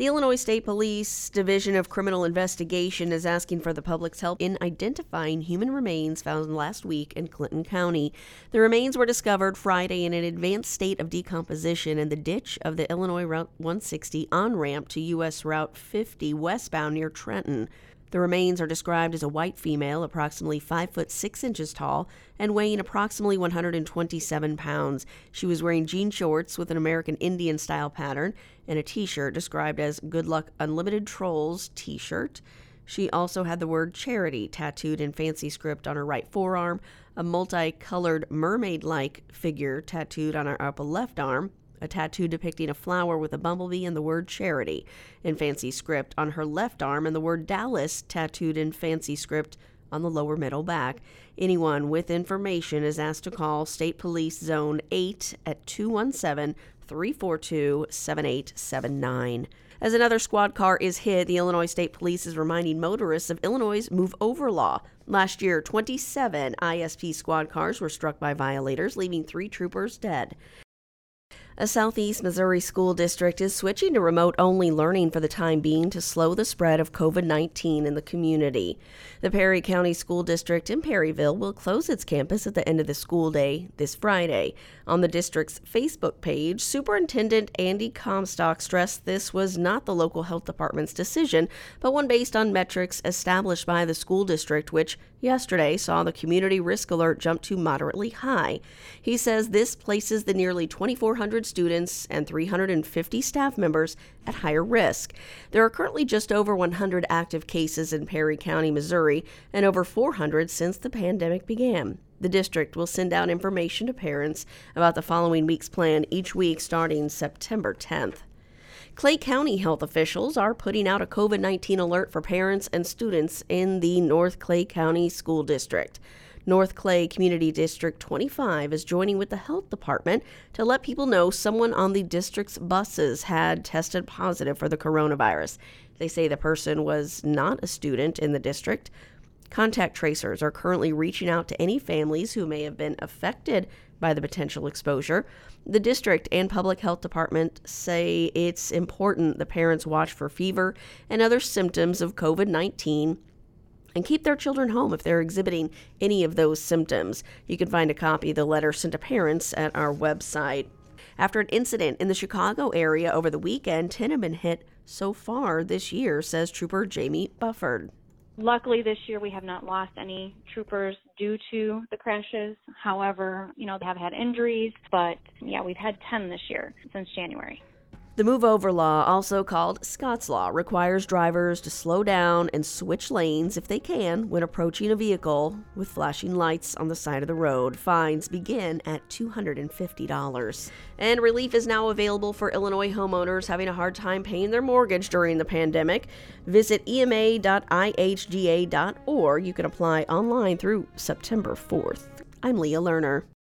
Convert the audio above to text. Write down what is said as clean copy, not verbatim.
The Illinois State Police Division of Criminal Investigation is asking for the public's help in identifying human remains found last week in Clinton County. The remains were discovered Friday in an advanced state of decomposition in the ditch of the Illinois Route 160 on-ramp to U.S. Route 50 westbound near Trenton. The remains are described as a white female, approximately 5 foot 6 inches tall, and weighing approximately 127 pounds. She was wearing jean shorts with an American Indian style pattern and a t-shirt described as Good Luck Unlimited Trolls t-shirt. She also had the word charity tattooed in fancy script on her right forearm, a multicolored mermaid-like figure tattooed on her upper left arm, a tattoo depicting a flower with a bumblebee and the word charity in fancy script on her left arm, and the word Dallas tattooed in fancy script on the lower middle back. Anyone with information is asked to call State Police Zone 8 at 217-342-7879. As another squad car is hit, the Illinois State Police is reminding motorists of Illinois' Move Over law. Last year, 27 ISP squad cars were struck by violators, leaving 3 troopers dead. A Southeast Missouri school district is switching to remote-only learning for the time being to slow the spread of COVID-19 in the community. The Perry County School District in Perryville will close its campus at the end of the school day this Friday. On the district's Facebook page, Superintendent Andy Comstock stressed this was not the local health department's decision, but one based on metrics established by the school district, which yesterday saw the community risk alert jump to moderately high. He says this places the nearly 2,400 students and 350 staff members at higher risk. There are currently just over 100 active cases in Perry County, Missouri, and over 400 since the pandemic began. The district will send out information to parents about the following week's plan each week starting September 10th. Clay County health officials are putting out a COVID-19 alert for parents and students in the North Clay County School District. North Clay Community District 25 is joining with the health department to let people know someone on the district's buses had tested positive for the coronavirus. They say the person was not a student in the district. Contact tracers are currently reaching out to any families who may have been affected by the potential exposure. The district and public health department say it's important the parents watch for fever and other symptoms of COVID-19 and keep their children home if they're exhibiting any of those symptoms. You can find a copy of the letter sent to parents at our website. After an incident in the Chicago area over the weekend, 10 have been hit so far this year, says Trooper Jamie Bufford. Luckily, this year we have not lost any troopers due to the crashes. However, they have had injuries, but we've had 10 this year since January. The Move Over law, also called Scott's Law, requires drivers to slow down and switch lanes if they can when approaching a vehicle with flashing lights on the side of the road. Fines begin at $250. And relief is now available for Illinois homeowners having a hard time paying their mortgage during the pandemic. Visit ema.ihga.org. You can apply online through September 4th. I'm Leah Lerner.